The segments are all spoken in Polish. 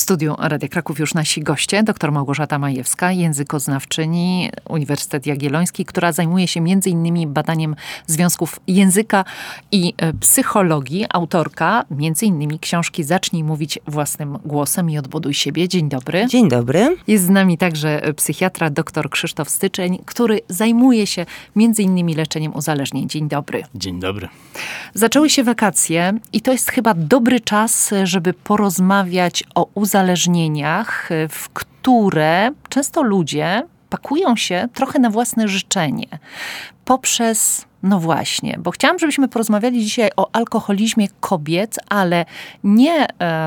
studiu Radia Kraków już nasi goście, dr Małgorzata Majewska, językoznawczyni, Uniwersytet Jagielloński, która zajmuje się m.in. badaniem związków języka i psychologii. Autorka m.in. książki Zacznij mówić własnym głosem i odbuduj siebie. Dzień dobry. Dzień dobry. Jest z nami także psychiatra dr Krzysztof Styczeń, który zajmuje się m.in. leczeniem uzależnień. Dzień dobry. Dzień dobry. Zaczęły się wakacje i to jest chyba dobry czas, żeby porozmawiać o uzależnieniach, w które często ludzie pakują się trochę na własne życzenie. Poprzez, no właśnie, bo chciałam, żebyśmy porozmawiali dzisiaj o alkoholizmie kobiet, ale nie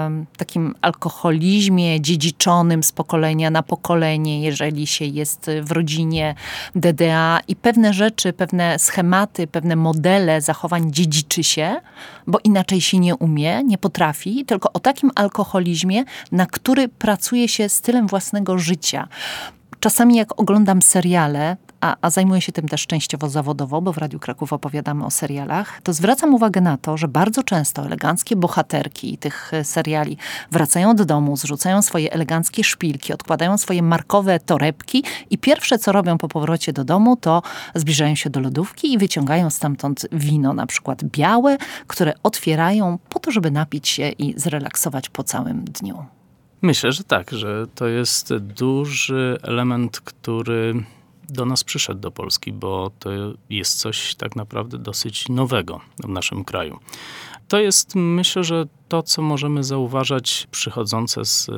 takim alkoholizmie dziedziczonym z pokolenia na pokolenie, jeżeli się jest w rodzinie DDA i pewne rzeczy, pewne schematy, pewne modele zachowań dziedziczy się, bo inaczej się nie umie, nie potrafi, tylko o takim alkoholizmie, na który pracuje się stylem własnego życia. Czasami jak oglądam seriale, a zajmuję się tym też częściowo zawodowo, bo w Radiu Kraków opowiadamy o serialach, to zwracam uwagę na to, że bardzo często eleganckie bohaterki tych seriali wracają do domu, zrzucają swoje eleganckie szpilki, odkładają swoje markowe torebki i pierwsze, co robią po powrocie do domu, to zbliżają się do lodówki i wyciągają stamtąd wino, na przykład białe, które otwierają po to, żeby napić się i zrelaksować po całym dniu. Myślę, że tak, że to jest duży element, który do nas przyszedł do Polski, bo to jest coś tak naprawdę dosyć nowego w naszym kraju. To jest, myślę, że to, co możemy zauważać przychodzące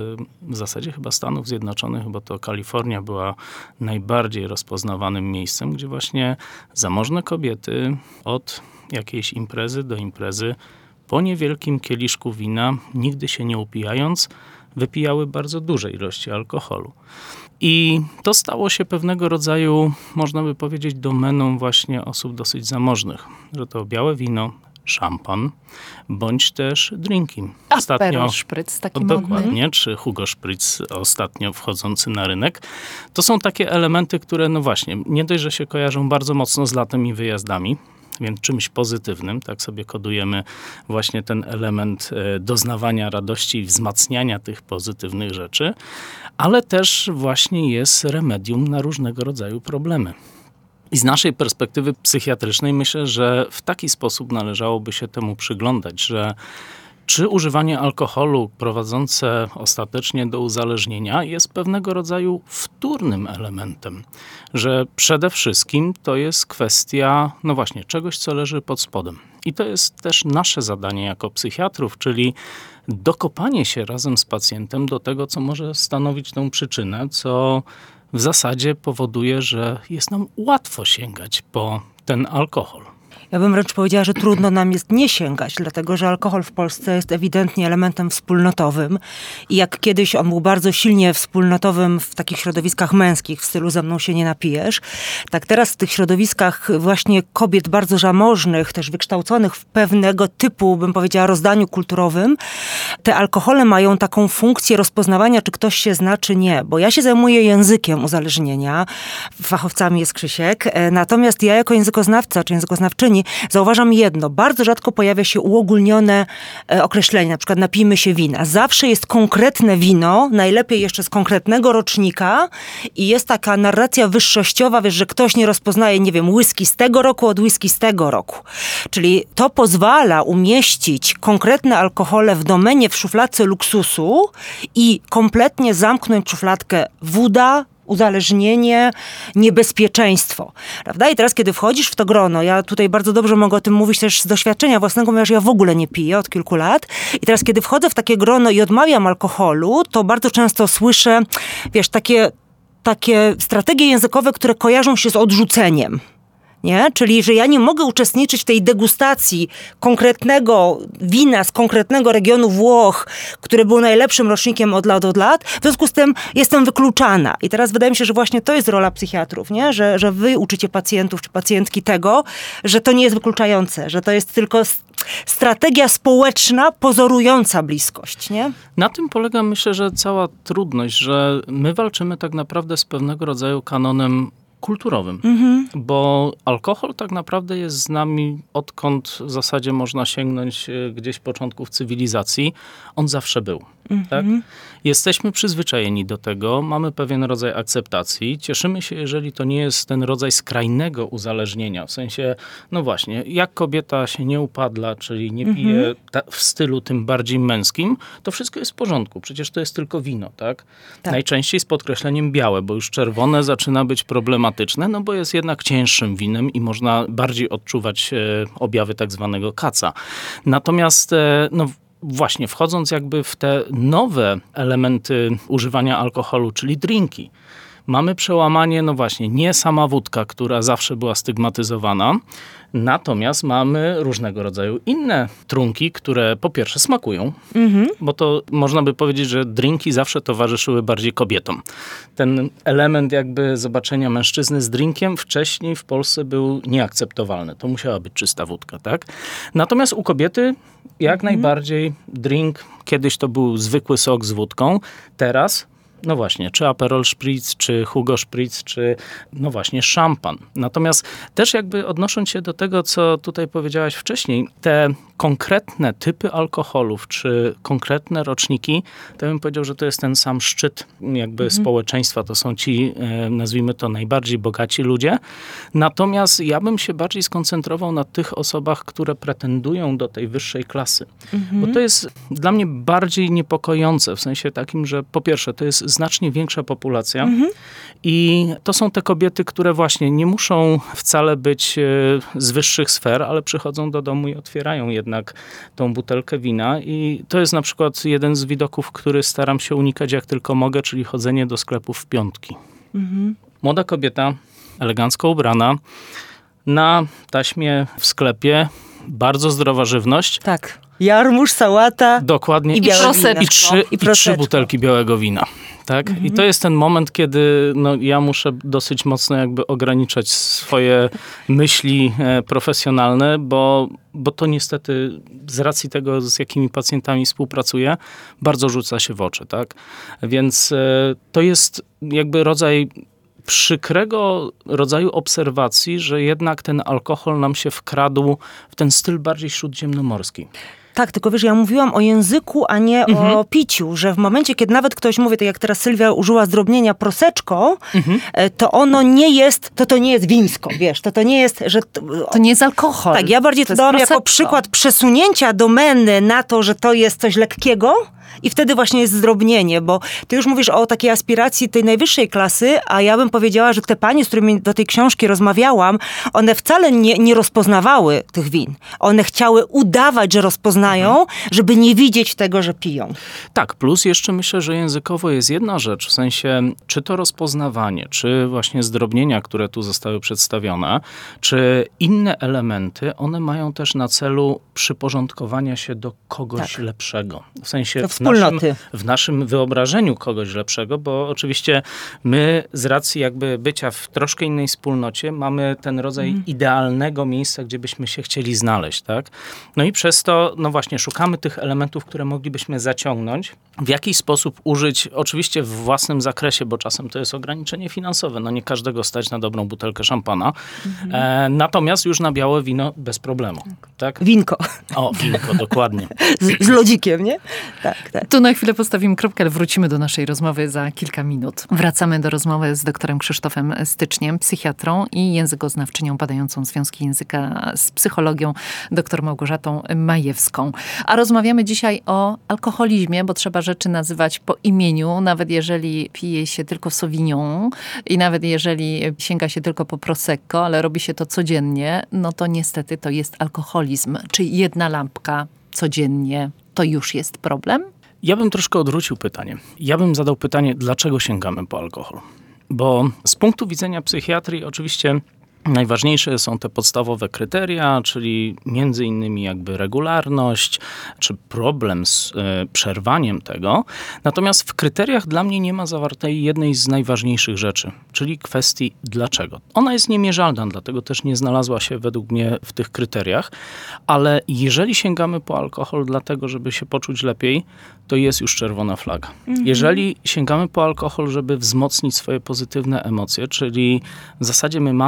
w zasadzie chyba Stanów Zjednoczonych, bo to Kalifornia była najbardziej rozpoznawanym miejscem, gdzie właśnie zamożne kobiety od jakiejś imprezy do imprezy po niewielkim kieliszku wina, nigdy się nie upijając, wypijały bardzo duże ilości alkoholu. I to stało się pewnego rodzaju, można by powiedzieć, domeną właśnie osób dosyć zamożnych. Że to białe wino, szampan, bądź też drinki. Aperol Spritz, taki dokładnie, modny. czy Hugo Spritz ostatnio wchodzący na rynek. To są takie elementy, które no właśnie, nie dość, że się kojarzą bardzo mocno z latem i wyjazdami, więc czymś pozytywnym, tak sobie kodujemy właśnie ten element doznawania radości i wzmacniania tych pozytywnych rzeczy, ale też właśnie jest remedium na różnego rodzaju problemy. I z naszej perspektywy psychiatrycznej myślę, że w taki sposób należałoby się temu przyglądać, że czy używanie alkoholu prowadzące ostatecznie do uzależnienia jest pewnego rodzaju wtórnym elementem, że przede wszystkim to jest kwestia, no właśnie, czegoś, co leży pod spodem. I to jest też nasze zadanie jako psychiatrów, czyli dokopanie się razem z pacjentem do tego, co może stanowić tą przyczynę, co w zasadzie powoduje, że jest nam łatwo sięgać po ten alkohol. Ja bym wręcz powiedziała, że trudno nam jest nie sięgać, dlatego że alkohol w Polsce jest ewidentnie elementem wspólnotowym i jak kiedyś on był bardzo silnie wspólnotowym w takich środowiskach męskich, w stylu ze mną się nie napijesz, tak teraz w tych środowiskach właśnie kobiet bardzo zamożnych, też wykształconych w pewnego typu, bym powiedziała, rozdaniu kulturowym, te alkohole mają taką funkcję rozpoznawania, czy ktoś się zna, czy nie. Bo ja się zajmuję językiem uzależnienia, fachowcami jest Krzysiek, natomiast ja jako językoznawca, czy językoznawczyni zauważam jedno, bardzo rzadko pojawia się uogólnione określenie, na przykład napijmy się wina. Zawsze jest konkretne wino, najlepiej jeszcze z konkretnego rocznika i jest taka narracja wyższościowa, wiesz, że ktoś nie rozpoznaje, nie wiem, whisky z tego roku od whisky z tego roku. Czyli to pozwala umieścić konkretne alkohole w domenie, w szufladce luksusu i kompletnie zamknąć szufladkę woda, uzależnienie, niebezpieczeństwo. Prawda? I teraz, kiedy wchodzisz w to grono, ja tutaj bardzo dobrze mogę o tym mówić też z doświadczenia własnego, ponieważ ja w ogóle nie piję od kilku lat. I teraz, kiedy wchodzę w takie grono i odmawiam alkoholu, to bardzo często słyszę, wiesz, takie strategie językowe, które kojarzą się z odrzuceniem. Nie? Czyli, że ja nie mogę uczestniczyć w tej degustacji konkretnego wina z konkretnego regionu Włoch, które było najlepszym rocznikiem od lat. W związku z tym jestem wykluczana. I teraz wydaje mi się, że właśnie to jest rola psychiatrów, nie? Że wy uczycie pacjentów czy pacjentki tego, że to nie jest wykluczające, że to jest tylko strategia społeczna pozorująca bliskość. Nie? Na tym polega, myślę, że cała trudność, że my walczymy tak naprawdę z pewnego rodzaju kanonem kulturowym, bo alkohol tak naprawdę jest z nami, odkąd w zasadzie można sięgnąć gdzieś początków cywilizacji. On zawsze był. Tak? Jesteśmy przyzwyczajeni do tego, mamy pewien rodzaj akceptacji. Cieszymy się, jeżeli to nie jest ten rodzaj skrajnego uzależnienia. W sensie, no właśnie, jak kobieta się nie upadla, czyli nie pije w stylu tym bardziej męskim, to wszystko jest w porządku. Przecież to jest tylko wino, tak? Najczęściej z podkreśleniem białe, bo już czerwone zaczyna być problematyczne, no bo jest jednak cięższym winem i można bardziej odczuwać objawy tak zwanego kaca. Natomiast, no właśnie, wchodząc jakby w te nowe elementy używania alkoholu, czyli drinki, mamy przełamanie, no właśnie, nie sama wódka, która zawsze była stygmatyzowana, natomiast mamy różnego rodzaju inne trunki, które po pierwsze smakują, bo to można by powiedzieć, że drinki zawsze towarzyszyły bardziej kobietom. Ten element jakby zobaczenia mężczyzny z drinkiem wcześniej w Polsce był nieakceptowalny. To musiała być czysta wódka, tak? Natomiast u kobiety jak najbardziej drink, kiedyś to był zwykły sok z wódką, teraz no właśnie, czy Aperol Spritz, czy Hugo Spritz, czy no właśnie szampan. Natomiast też jakby odnosząc się do tego, co tutaj powiedziałaś wcześniej, te konkretne typy alkoholów, czy konkretne roczniki, to bym powiedział, że to jest ten sam szczyt jakby społeczeństwa. To są ci, nazwijmy to, najbardziej bogaci ludzie. Natomiast ja bym się bardziej skoncentrował na tych osobach, które pretendują do tej wyższej klasy. Bo to jest dla mnie bardziej niepokojące, w sensie takim, że po pierwsze, to jest znacznie większa populacja i to są te kobiety, które właśnie nie muszą wcale być z wyższych sfer, ale przychodzą do domu i otwierają jednak tą butelkę wina i to jest na przykład jeden z widoków, który staram się unikać jak tylko mogę, czyli chodzenie do sklepów w piątki. Młoda kobieta, elegancko ubrana, na taśmie w sklepie, bardzo zdrowa żywność. Tak. Jarmuż, sałata. Dokładnie. I białe wino. I trzy butelki białego wina. Tak? I to jest ten moment, kiedy no, ja muszę dosyć mocno jakby ograniczać swoje myśli profesjonalne, bo to niestety z racji tego, z jakimi pacjentami współpracuję, bardzo rzuca się w oczy. Tak? Więc to jest jakby przykrego rodzaju obserwacji, że jednak ten alkohol nam się wkradł w ten styl bardziej śródziemnomorski. Tak, tylko wiesz, ja mówiłam o języku, a nie o piciu, że w momencie, kiedy nawet ktoś mówi, tak jak teraz Sylwia użyła zdrobnienia proseczką, to ono nie jest, to nie jest wińsko, wiesz, to nie jest, że... To nie jest alkohol. Tak, ja bardziej to dałam jako przykład przesunięcia domeny na to, że to jest coś lekkiego, i wtedy właśnie jest zdrobnienie, bo ty już mówisz o takiej aspiracji tej najwyższej klasy, a ja bym powiedziała, że te panie, z którymi do tej książki rozmawiałam, one wcale nie rozpoznawały tych win. One chciały udawać, że rozpoznają, żeby nie widzieć tego, że piją. Tak, plus jeszcze myślę, że językowo jest jedna rzecz, w sensie czy to rozpoznawanie, czy właśnie zdrobnienia, które tu zostały przedstawione, czy inne elementy, one mają też na celu przyporządkowania się do kogoś lepszego. W sensie w naszym wyobrażeniu kogoś lepszego, bo oczywiście my z racji jakby bycia w troszkę innej wspólnocie mamy ten rodzaj idealnego miejsca, gdzie byśmy się chcieli znaleźć, tak? No i przez to, no właśnie, szukamy tych elementów, które moglibyśmy zaciągnąć, w jakiś sposób użyć, oczywiście w własnym zakresie, bo czasem to jest ograniczenie finansowe, no nie każdego stać na dobrą butelkę szampana, natomiast już na białe wino bez problemu, tak? Winko. O, winko, dokładnie. Z lodzikiem, nie? Tak. Tu na chwilę postawimy kropkę, ale wrócimy do naszej rozmowy za kilka minut. Wracamy do rozmowy z doktorem Krzysztofem Styczniem, psychiatrą i językoznawczynią badającą związki języka z psychologią, dr Małgorzatą Majewską. A rozmawiamy dzisiaj o alkoholizmie, bo trzeba rzeczy nazywać po imieniu, nawet jeżeli pije się tylko Sauvignon i nawet jeżeli sięga się tylko po Prosecco, ale robi się to codziennie, no to niestety to jest alkoholizm. Czy jedna lampka codziennie to już jest problem? Ja bym troszkę odwrócił pytanie. Ja bym zadał pytanie, dlaczego sięgamy po alkohol? Bo z punktu widzenia psychiatrii oczywiście najważniejsze są te podstawowe kryteria, czyli między innymi jakby regularność, czy problem z przerwaniem tego. Natomiast w kryteriach dla mnie nie ma zawartej jednej z najważniejszych rzeczy, czyli kwestii dlaczego. Ona jest niemierzalna, dlatego też nie znalazła się według mnie w tych kryteriach, ale jeżeli sięgamy po alkohol dlatego, żeby się poczuć lepiej, to jest już czerwona flaga. Jeżeli sięgamy po alkohol, żeby wzmocnić swoje pozytywne emocje, czyli w zasadzie my mamy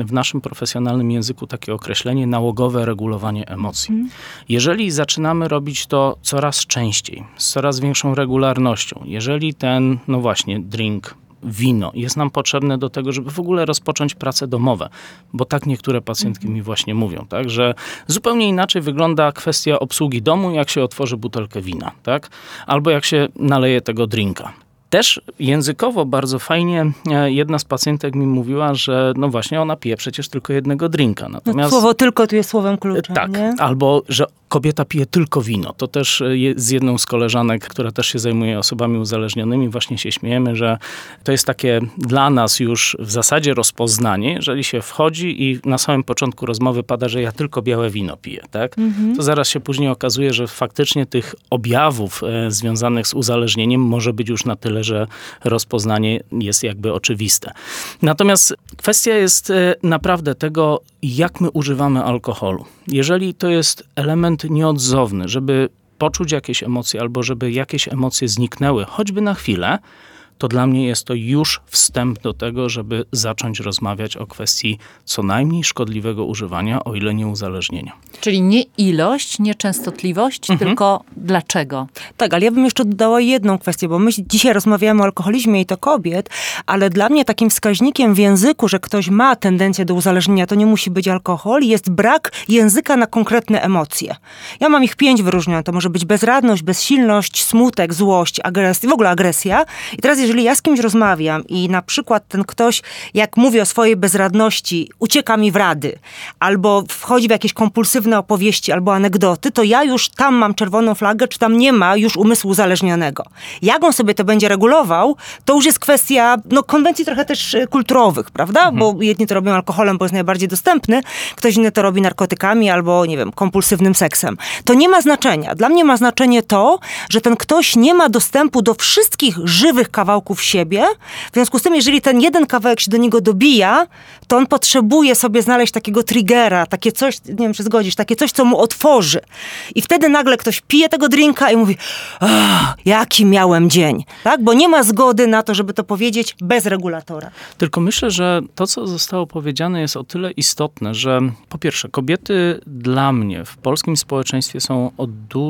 w naszym profesjonalnym języku takie określenie nałogowe regulowanie emocji. Jeżeli zaczynamy robić to coraz częściej, z coraz większą regularnością, jeżeli ten, no właśnie, drink, wino jest nam potrzebne do tego, żeby w ogóle rozpocząć prace domowe, bo tak niektóre pacjentki mi właśnie mówią, tak, że zupełnie inaczej wygląda kwestia obsługi domu, jak się otworzy butelkę wina, tak, albo jak się naleje tego drinka. Też językowo bardzo fajnie jedna z pacjentek mi mówiła, że no właśnie ona pije przecież tylko jednego drinka. Natomiast, słowo tylko tu jest słowem kluczem, tak, nie? albo że kobieta pije tylko wino. To też z jedną z koleżanek, która też się zajmuje osobami uzależnionymi, właśnie się śmiejemy, że to jest takie dla nas już w zasadzie rozpoznanie, jeżeli się wchodzi i na samym początku rozmowy pada, że ja tylko białe wino piję, tak? To zaraz się później okazuje, że faktycznie tych objawów związanych z uzależnieniem może być już na tyle, że rozpoznanie jest jakby oczywiste. Natomiast kwestia jest naprawdę tego, jak my używamy alkoholu. Jeżeli to jest element nieodzowny, żeby poczuć jakieś emocje albo żeby jakieś emocje zniknęły, choćby na chwilę, to dla mnie jest to już wstęp do tego, żeby zacząć rozmawiać o kwestii co najmniej szkodliwego używania, o ile nie uzależnienia. Czyli nie ilość, nie częstotliwość, tylko dlaczego. Tak, ale ja bym jeszcze dodała jedną kwestię, bo my dzisiaj rozmawiamy o alkoholizmie i to kobiet, ale dla mnie takim wskaźnikiem w języku, że ktoś ma tendencję do uzależnienia, to nie musi być alkohol, jest brak języka na konkretne emocje. Ja mam ich 5 wyróżnione. To może być bezradność, bezsilność, smutek, złość, agresja, w ogóle agresja. I teraz jeżeli ja z kimś rozmawiam i na przykład ten ktoś, jak mówi o swojej bezradności, ucieka mi w rady, albo wchodzi w jakieś kompulsywne opowieści, albo anegdoty, to ja już tam mam czerwoną flagę, czy tam nie ma już umysłu uzależnionego. Jak on sobie to będzie regulował, to już jest kwestia konwencji trochę też kulturowych, prawda? Bo jedni to robią alkoholem, bo jest najbardziej dostępny, ktoś inny to robi narkotykami albo, nie wiem, kompulsywnym seksem. To nie ma znaczenia. Dla mnie ma znaczenie to, że ten ktoś nie ma dostępu do wszystkich żywych kawałków siebie. W związku z tym, jeżeli ten jeden kawałek się do niego dobija, to on potrzebuje sobie znaleźć takiego triggera, takie coś, nie wiem, czy zgodzisz, takie coś, co mu otworzy. I wtedy nagle ktoś pije tego drinka i mówi, jaki miałem dzień. Tak? Bo nie ma zgody na to, żeby to powiedzieć bez regulatora. Tylko myślę, że to, co zostało powiedziane, jest o tyle istotne, że po pierwsze, kobiety dla mnie w polskim społeczeństwie są o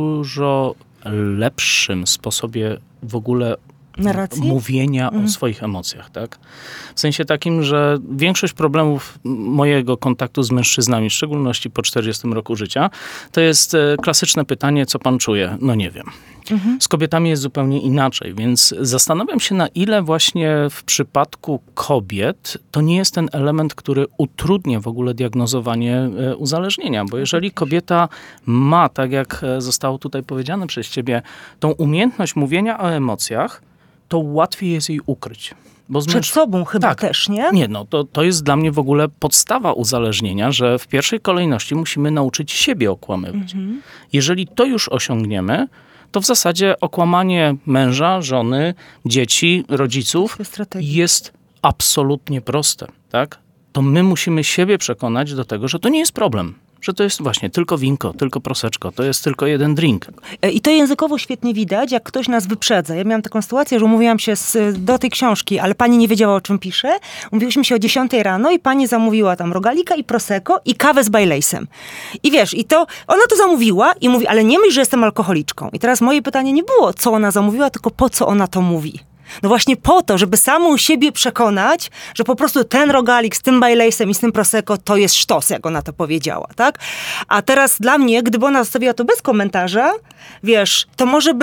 dużo lepszym sposobie w ogóle Narracji? mówienia o swoich emocjach, tak? W sensie takim, że większość problemów mojego kontaktu z mężczyznami, w szczególności po 40 roku życia, to jest klasyczne pytanie, co pan czuje? No nie wiem. Z kobietami jest zupełnie inaczej, więc zastanawiam się, na ile właśnie w przypadku kobiet to nie jest ten element, który utrudnia w ogóle diagnozowanie uzależnienia, bo jeżeli kobieta ma, tak jak zostało tutaj powiedziane przez ciebie, tą umiejętność mówienia o emocjach, to łatwiej jest jej ukryć. Bo Przed sobą chyba też, nie? Nie, to jest dla mnie w ogóle podstawa uzależnienia, że w pierwszej kolejności musimy nauczyć siebie okłamywać. Jeżeli to już osiągniemy, to w zasadzie okłamanie męża, żony, dzieci, rodziców jest absolutnie proste, tak? To my musimy siebie przekonać do tego, że to nie jest problem. Że to jest właśnie tylko winko, tylko proseczko, to jest tylko jeden drink. I to językowo świetnie widać, jak ktoś nas wyprzedza. Ja miałam taką sytuację, że umówiłam się do tej książki, ale pani nie wiedziała, o czym pisze. Umówiłyśmy się o 10 rano i pani zamówiła tam rogalika i prosecco i kawę z Bailey'sem. I wiesz, ona to zamówiła i mówi, ale nie myśl, że jestem alkoholiczką. I teraz moje pytanie nie było, co ona zamówiła, tylko po co ona to mówi. No właśnie po to, żeby samą siebie przekonać, że po prostu ten rogalik z tym Bailey'sem i z tym prosecco to jest sztos, jak ona to powiedziała, tak? A teraz dla mnie, gdyby ona zostawiła to bez komentarza, wiesz, to może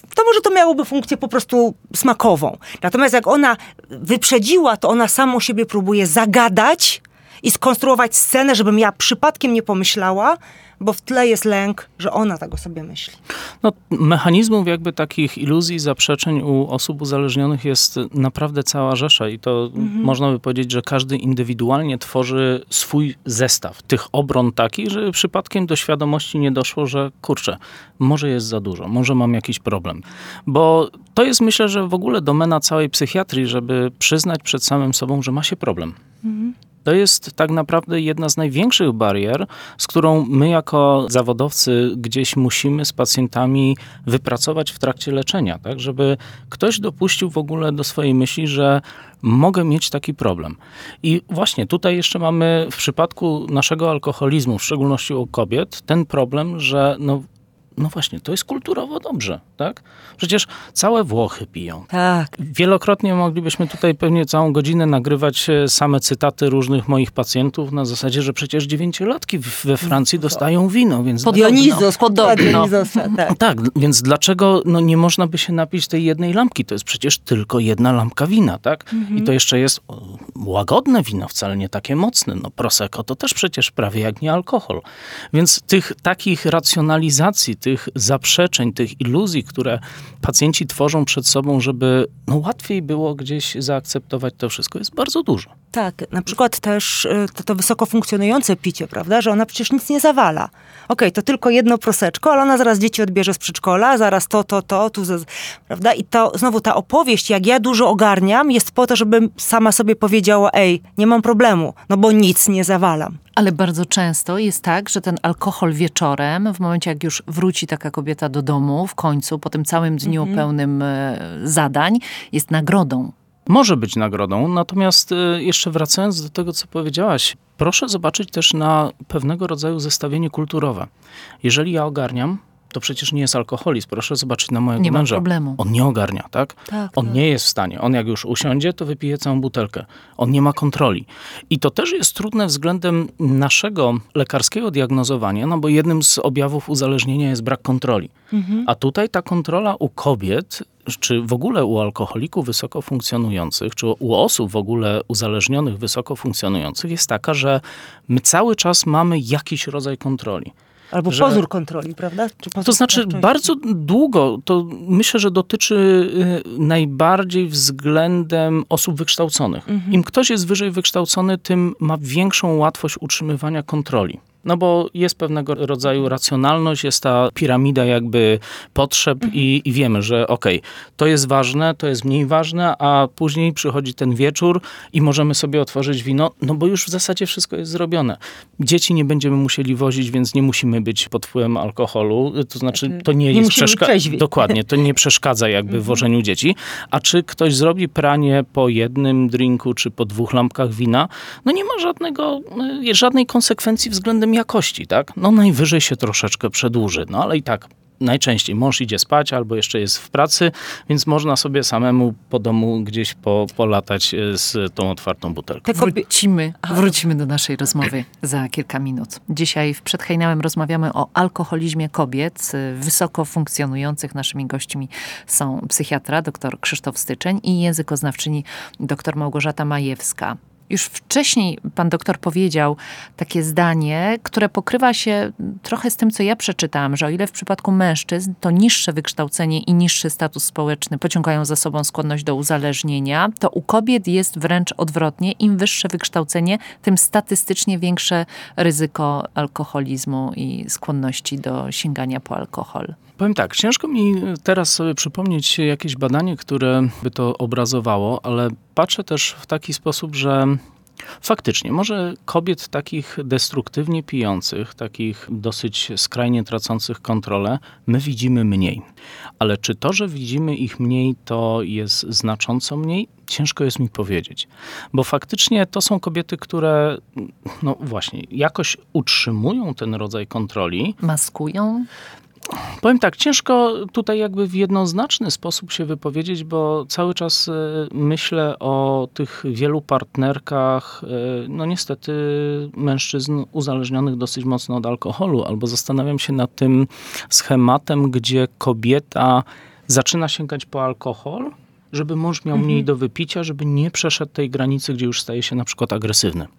to miałoby funkcję po prostu smakową. Natomiast jak ona wyprzedziła, to ona samą siebie próbuje zagadać i skonstruować scenę, żebym ja przypadkiem nie pomyślała, bo w tle jest lęk, że ona tego sobie myśli. No, mechanizmów jakby takich iluzji, zaprzeczeń u osób uzależnionych jest naprawdę cała rzesza i to można by powiedzieć, że każdy indywidualnie tworzy swój zestaw tych obron takich, że przypadkiem do świadomości nie doszło, że kurczę, może jest za dużo, może mam jakiś problem. Bo to jest, myślę, że w ogóle domena całej psychiatrii, żeby przyznać przed samym sobą, że ma się problem. To jest tak naprawdę jedna z największych barier, z którą my jako zawodowcy gdzieś musimy z pacjentami wypracować w trakcie leczenia, tak? Żeby ktoś dopuścił w ogóle do swojej myśli, że mogę mieć taki problem. I właśnie tutaj jeszcze mamy w przypadku naszego alkoholizmu, w szczególności u kobiet, ten problem, że no właśnie, to jest kulturowo dobrze, tak? Przecież całe Włochy piją. Tak. Wielokrotnie moglibyśmy tutaj pewnie całą godzinę nagrywać same cytaty różnych moich pacjentów na zasadzie, że przecież 9-latki we Francji dostają wino, więc... Podobno. Tak, więc dlaczego nie można by się napić tej jednej lampki? To jest przecież tylko jedna lampka wina, tak? I to jeszcze jest łagodne wino, wcale nie takie mocne. No Prosecco to też przecież prawie jak nie alkohol. Więc tych takich racjonalizacji, tych zaprzeczeń, tych iluzji, które pacjenci tworzą przed sobą, żeby łatwiej było gdzieś zaakceptować to wszystko, jest bardzo dużo. Tak, na przykład też to wysoko funkcjonujące picie, prawda, że ona przecież nic nie zawala. Okej, to tylko jedno proseczko, ale ona zaraz dzieci odbierze z przedszkola, zaraz prawda? I to znowu ta opowieść, jak ja dużo ogarniam, jest po to, żebym sama sobie powiedziała, nie mam problemu, bo nic nie zawalam. Ale bardzo często jest tak, że ten alkohol wieczorem, w momencie jak już wróci taka kobieta do domu, w końcu, po tym całym dniu pełnym zadań, jest nagrodą. Może być nagrodą, natomiast jeszcze wracając do tego, co powiedziałaś, proszę zobaczyć też na pewnego rodzaju zestawienie kulturowe. Jeżeli ja ogarniam, to przecież nie jest alkoholizm. Proszę zobaczyć na mojego męża. Nie ma problemu. On nie ogarnia, tak? On nie jest w stanie. On jak już usiądzie, to wypije całą butelkę. On nie ma kontroli. I to też jest trudne względem naszego lekarskiego diagnozowania, bo jednym z objawów uzależnienia jest brak kontroli. A tutaj ta kontrola u kobiet, czy w ogóle u alkoholików wysoko funkcjonujących, czy u osób w ogóle uzależnionych wysoko funkcjonujących jest taka, że my cały czas mamy jakiś rodzaj kontroli. Albo pozór kontroli, prawda? To znaczy bardzo długo, to myślę, że dotyczy najbardziej względem osób wykształconych. Im ktoś jest wyżej wykształcony, tym ma większą łatwość utrzymywania kontroli. Bo jest pewnego rodzaju racjonalność, jest ta piramida jakby potrzeb i wiemy, że to jest ważne, to jest mniej ważne, a później przychodzi ten wieczór i możemy sobie otworzyć wino, bo już w zasadzie wszystko jest zrobione. Dzieci nie będziemy musieli wozić, więc nie musimy być pod wpływem alkoholu, to znaczy to nie jest dokładnie, to nie przeszkadza jakby w wożeniu dzieci. A czy ktoś zrobi pranie po jednym drinku, czy po 2 lampkach wina, nie ma żadnej konsekwencji względem jakości, tak? Najwyżej się troszeczkę przedłuży, ale i tak najczęściej mąż idzie spać albo jeszcze jest w pracy, więc można sobie samemu po domu gdzieś polatać z tą otwartą butelką. Wrócimy do naszej rozmowy za kilka minut. Dzisiaj w Przed Hejnałem rozmawiamy o alkoholizmie kobiet wysoko funkcjonujących. Naszymi gośćmi są psychiatra dr Krzysztof Styczeń i językoznawczyni dr Małgorzata Majewska. Już wcześniej pan doktor powiedział takie zdanie, które pokrywa się trochę z tym, co ja przeczytałam, że o ile w przypadku mężczyzn to niższe wykształcenie i niższy status społeczny pociągają za sobą skłonność do uzależnienia, to u kobiet jest wręcz odwrotnie. Im wyższe wykształcenie, tym statystycznie większe ryzyko alkoholizmu i skłonności do sięgania po alkohol. Powiem tak, ciężko mi teraz sobie przypomnieć jakieś badanie, które by to obrazowało, ale patrzę też w taki sposób, że faktycznie może kobiet takich destruktywnie pijących, takich dosyć skrajnie tracących kontrolę, my widzimy mniej. Ale czy to, że widzimy ich mniej, to jest znacząco mniej? Ciężko jest mi powiedzieć. Bo faktycznie to są kobiety, które właśnie jakoś utrzymują ten rodzaj kontroli. Maskują? Powiem tak, ciężko tutaj jakby w jednoznaczny sposób się wypowiedzieć, bo cały czas myślę o tych wielu partnerkach, niestety mężczyzn uzależnionych dosyć mocno od alkoholu, albo zastanawiam się nad tym schematem, gdzie kobieta zaczyna sięgać po alkohol, żeby mąż miał mniej do wypicia, żeby nie przeszedł tej granicy, gdzie już staje się na przykład agresywny.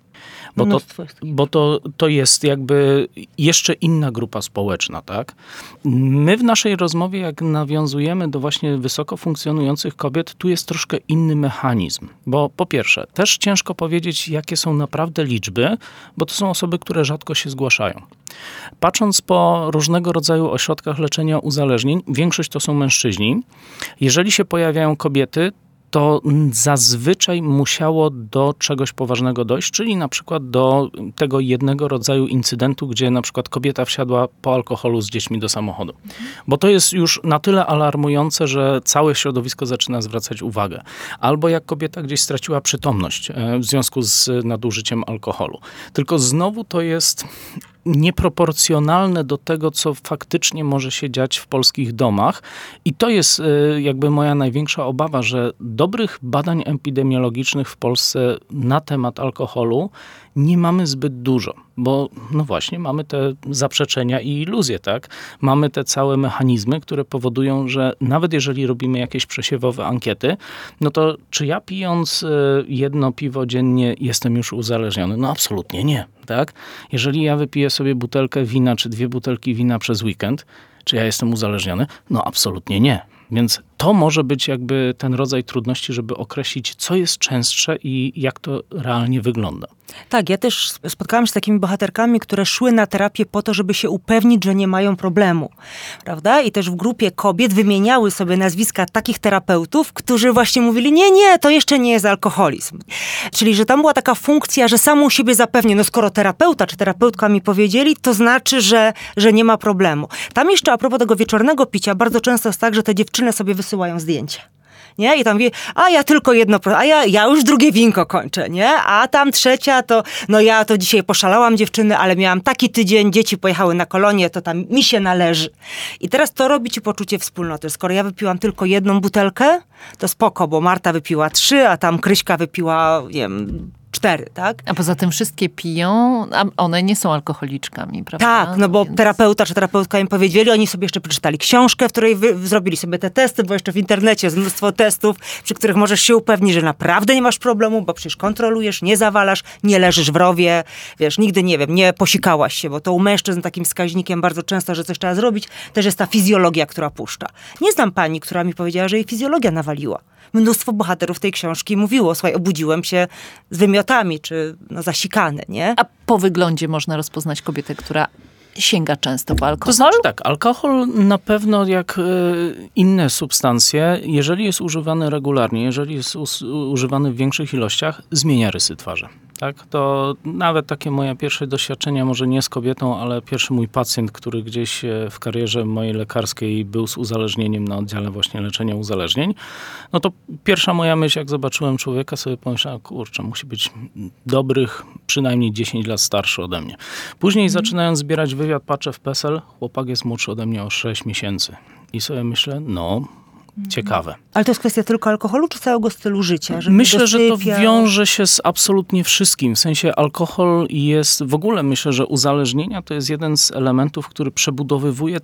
Bo to jest jakby jeszcze inna grupa społeczna, tak? My w naszej rozmowie, jak nawiązujemy do właśnie wysoko funkcjonujących kobiet, tu jest troszkę inny mechanizm. Bo po pierwsze, też ciężko powiedzieć, jakie są naprawdę liczby, bo to są osoby, które rzadko się zgłaszają. Patrząc po różnego rodzaju ośrodkach leczenia uzależnień, większość to są mężczyźni. Jeżeli się pojawiają kobiety, to zazwyczaj musiało do czegoś poważnego dojść, czyli na przykład do tego jednego rodzaju incydentu, gdzie na przykład kobieta wsiadła po alkoholu z dziećmi do samochodu. Bo to jest już na tyle alarmujące, że całe środowisko zaczyna zwracać uwagę. Albo jak kobieta gdzieś straciła przytomność w związku z nadużyciem alkoholu. Tylko znowu to jest nieproporcjonalne do tego, co faktycznie może się dziać w polskich domach. I to jest jakby moja największa obawa, że dobrych badań epidemiologicznych w Polsce na temat alkoholu nie mamy zbyt dużo, bo no właśnie mamy te zaprzeczenia i iluzje, tak? Mamy te całe mechanizmy, które powodują, że nawet jeżeli robimy jakieś przesiewowe ankiety, no to czy ja pijąc jedno piwo dziennie jestem już uzależniony? No absolutnie nie, tak? Jeżeli ja wypiję sobie butelkę wina czy 2 butelki wina przez weekend, czy ja jestem uzależniony? No absolutnie nie. Więc to może być jakby ten rodzaj trudności, żeby określić, co jest częstsze i jak to realnie wygląda. Tak, ja też spotkałam się z takimi bohaterkami, które szły na terapię po to, żeby się upewnić, że nie mają problemu, prawda? I też w grupie kobiet wymieniały sobie nazwiska takich terapeutów, którzy właśnie mówili, nie, to jeszcze nie jest alkoholizm. Czyli, że tam była taka funkcja, że samą siebie zapewnię, no skoro terapeuta czy terapeutka mi powiedzieli, to znaczy, że nie ma problemu. Tam jeszcze a propos tego wieczornego picia, bardzo często jest tak, że te dziewczyny sobie wysyłają zdjęcia. Nie? I tam mówi, a ja tylko jedno, a ja już drugie winko kończę, nie? A tam trzecia to, no ja to dzisiaj poszalałam dziewczyny, ale miałam taki tydzień, dzieci pojechały na kolonie, to tam mi się należy. I teraz to robi ci poczucie wspólnoty. Skoro ja wypiłam tylko jedną butelkę, to spoko, bo Marta wypiła 3, a tam Kryśka wypiła, nie wiem, 4, tak? A poza tym wszystkie piją, a one nie są alkoholiczkami, prawda? Tak, no bo terapeuta czy terapeutka im powiedzieli, oni sobie jeszcze przeczytali książkę, w której zrobili sobie te testy, bo jeszcze w internecie jest mnóstwo testów, przy których możesz się upewnić, że naprawdę nie masz problemu, bo przecież kontrolujesz, nie zawalasz, nie leżysz w rowie, wiesz, nigdy, nie wiem, nie posikałaś się, bo to u mężczyzn takim wskaźnikiem bardzo często, że coś trzeba zrobić, też jest ta fizjologia, która puszcza. Nie znam pani, która mi powiedziała, że jej fizjologia nawaliła. Mnóstwo bohaterów tej książki mówiło, słuchaj, obudziłem się z wymiotami, czy zasikany, nie? A po wyglądzie można rozpoznać kobietę, która sięga często po alkohol? To znaczy tak, alkohol na pewno jak inne substancje, jeżeli jest używany regularnie, jeżeli jest używany w większych ilościach, zmienia rysy twarzy. Tak, to nawet takie moje pierwsze doświadczenia, może nie z kobietą, ale pierwszy mój pacjent, który gdzieś w karierze mojej lekarskiej był z uzależnieniem na oddziale właśnie leczenia uzależnień, no to pierwsza moja myśl, jak zobaczyłem człowieka, sobie pomyślałem, kurczę, musi być dobrych przynajmniej 10 lat starszy ode mnie. Później zaczynając zbierać wywiad, patrzę w PESEL, chłopak jest młodszy ode mnie o 6 miesięcy. I sobie myślę, ciekawe. Ale to jest kwestia tylko alkoholu, czy całego stylu życia? Myślę, że to wiąże się z absolutnie wszystkim. W sensie alkohol jest, w ogóle myślę, że uzależnienia to jest jeden z elementów, który przebudowywuje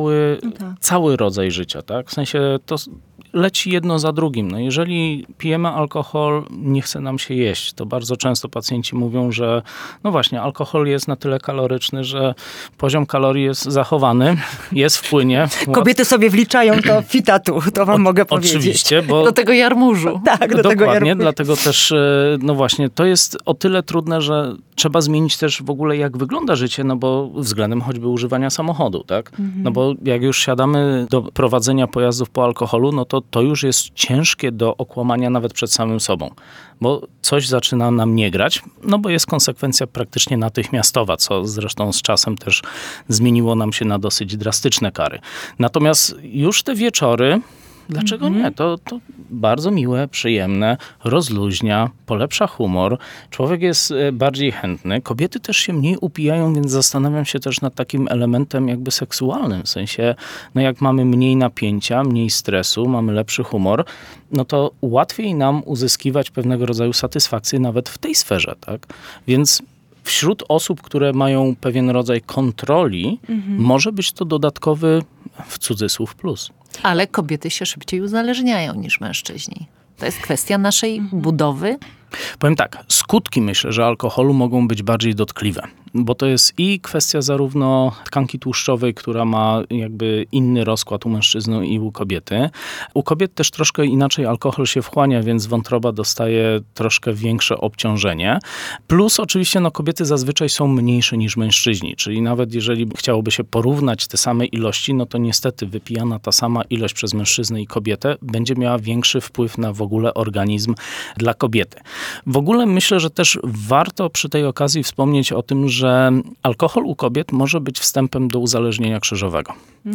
cały rodzaj życia. Tak? W sensie to leci jedno za drugim. No jeżeli pijemy alkohol, nie chce nam się jeść. To bardzo często pacjenci mówią, że no właśnie, alkohol jest na tyle kaloryczny, że poziom kalorii jest zachowany, jest w płynie. Kobiety sobie wliczają to fitatu, to wam mogę powiedzieć. Oczywiście, bo... Do tego jarmużu. Tak, do tego jarmużu. Dlatego też, no właśnie, to jest o tyle trudne, że trzeba zmienić też w ogóle, jak wygląda życie, no bo względem choćby używania samochodu, tak? No bo jak już siadamy do prowadzenia pojazdów po alkoholu, no to już jest ciężkie do okłamania nawet przed samym sobą, bo coś zaczyna nam nie grać, no bo jest konsekwencja praktycznie natychmiastowa, co zresztą z czasem też zmieniło nam się na dosyć drastyczne kary. Natomiast już te wieczory, dlaczego nie? To bardzo miłe, przyjemne, rozluźnia, polepsza humor. Człowiek jest bardziej chętny. Kobiety też się mniej upijają, więc zastanawiam się też nad takim elementem jakby seksualnym. W sensie, no jak mamy mniej napięcia, mniej stresu, mamy lepszy humor, no to łatwiej nam uzyskiwać pewnego rodzaju satysfakcję nawet w tej sferze, tak? Więc wśród osób, które mają pewien rodzaj kontroli, może być to dodatkowy, w cudzysłów, plus. Ale kobiety się szybciej uzależniają niż mężczyźni. To jest kwestia naszej budowy. Powiem tak, skutki myślę, że alkoholu mogą być bardziej dotkliwe. bo to jest i kwestia zarówno tkanki tłuszczowej, która ma jakby inny rozkład u mężczyzny i u kobiety. U kobiet też troszkę inaczej alkohol się wchłania, więc wątroba dostaje troszkę większe obciążenie. Plus oczywiście kobiety zazwyczaj są mniejsze niż mężczyźni, czyli nawet jeżeli chciałoby się porównać te same ilości, no to niestety wypijana ta sama ilość przez mężczyznę i kobietę będzie miała większy wpływ na w ogóle organizm dla kobiety. W ogóle myślę, że też warto przy tej okazji wspomnieć o tym, że alkohol u kobiet może być wstępem do uzależnienia krzyżowego.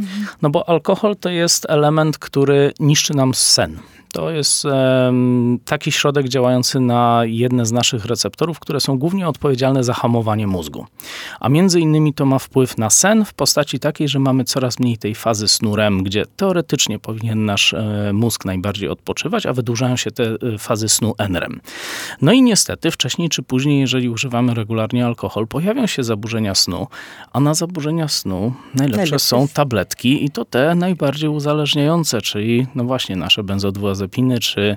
No bo alkohol to jest element, który niszczy nam sen. To jest taki środek działający na jedne z naszych receptorów, które są głównie odpowiedzialne za hamowanie mózgu. A między innymi to ma wpływ na sen w postaci takiej, że mamy coraz mniej tej fazy snu REM, gdzie teoretycznie powinien nasz mózg najbardziej odpoczywać, a wydłużają się te fazy snu NREM. No i niestety wcześniej czy później, jeżeli używamy regularnie alkohol, pojawią się zaburzenia snu, a na zaburzenia snu najlepsze są tabletki i to te najbardziej uzależniające, czyli właśnie nasze benzodiazepiny, czy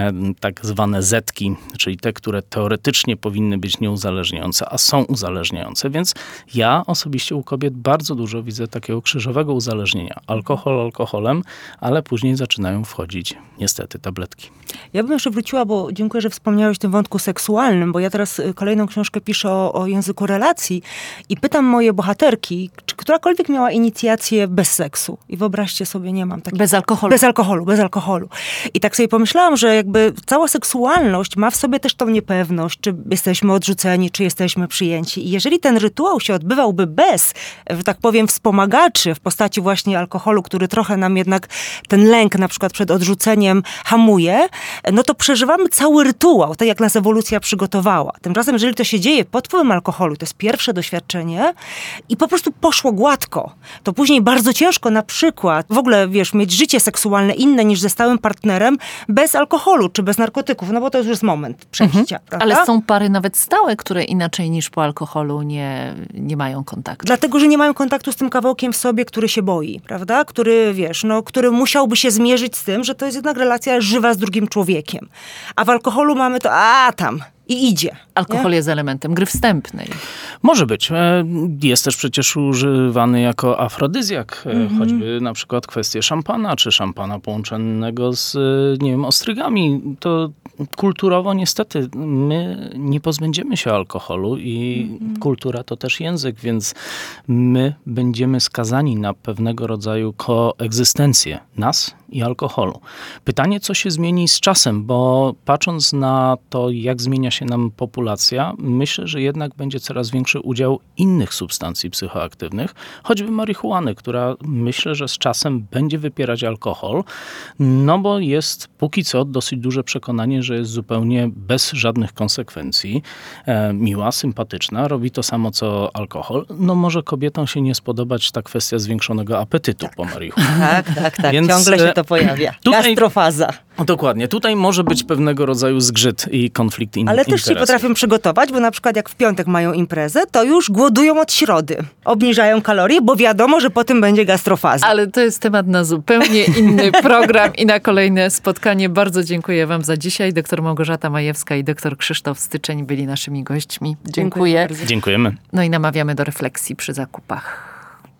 tak zwane zetki, czyli te, które teoretycznie powinny być nieuzależniające, a są uzależniające. Więc ja osobiście u kobiet bardzo dużo widzę takiego krzyżowego uzależnienia. Alkohol alkoholem, ale później zaczynają wchodzić niestety tabletki. Ja bym jeszcze wróciła, bo dziękuję, że wspomniałeś o tym wątku seksualnym, bo ja teraz kolejną książkę piszę o języku relacji i pytam moje bohaterki, czy którakolwiek miała inicjację bez seksu. I wyobraźcie sobie, nie mam takiej... Bez alkoholu. Bez alkoholu. I tak sobie pomyślałam, że jakby cała seksualność ma w sobie też tą niepewność, czy jesteśmy odrzuceni, czy jesteśmy przyjęci. I jeżeli ten rytuał się odbywałby bez, że tak powiem, wspomagaczy w postaci właśnie alkoholu, który trochę nam jednak ten lęk na przykład przed odrzuceniem hamuje, no to przeżywamy cały rytuał, tak jak nas ewolucja przygotowała. Tymczasem, jeżeli to się dzieje pod wpływem alkoholu, to jest pierwsze doświadczenie i po prostu poszło gładko, to później bardzo ciężko na przykład w ogóle, mieć życie seksualne inne niż ze stałym partnerem bez alkoholu czy bez narkotyków, no bo to już jest moment przejścia. Ale są pary nawet stałe, które inaczej niż po alkoholu nie mają kontaktu. Dlatego, że nie mają kontaktu z tym kawałkiem w sobie, który się boi, prawda? Który, który musiałby się zmierzyć z tym, że to jest jednak relacja żywa z drugim człowiekiem. A w alkoholu mamy to, tam... I idzie. Alkohol jest elementem gry wstępnej. Może być. Jest też przecież używany jako afrodyzjak. Choćby na przykład kwestie szampana, czy szampana połączonego z, ostrygami. To kulturowo niestety my nie pozbędziemy się alkoholu i kultura to też język, więc my będziemy skazani na pewnego rodzaju koegzystencję nas i alkoholu. Pytanie, co się zmieni z czasem, bo patrząc na to, jak zmienia się nam populacja, myślę, że jednak będzie coraz większy udział innych substancji psychoaktywnych, choćby marihuany, która myślę, że z czasem będzie wypierać alkohol, no bo jest póki co dosyć duże przekonanie, że jest zupełnie bez żadnych konsekwencji, miła, sympatyczna, robi to samo co alkohol. No może kobietom się nie spodobać ta kwestia zwiększonego apetytu po marihuanie. Tak. Więc ciągle się to pojawia. Gastrofaza. Dokładnie. Tutaj może być pewnego rodzaju zgrzyt i konflikt interesów. Ale też się potrafią przygotować, bo na przykład jak w piątek mają imprezę, to już głodują od środy. Obniżają kalorie, bo wiadomo, że potem będzie gastrofaza. Ale to jest temat na zupełnie inny program i na kolejne spotkanie. Bardzo dziękuję wam za dzisiaj. Doktor Małgorzata Majewska i doktor Krzysztof Styczeń byli naszymi gośćmi. Dziękuję. Dziękujemy. No i namawiamy do refleksji przy zakupach.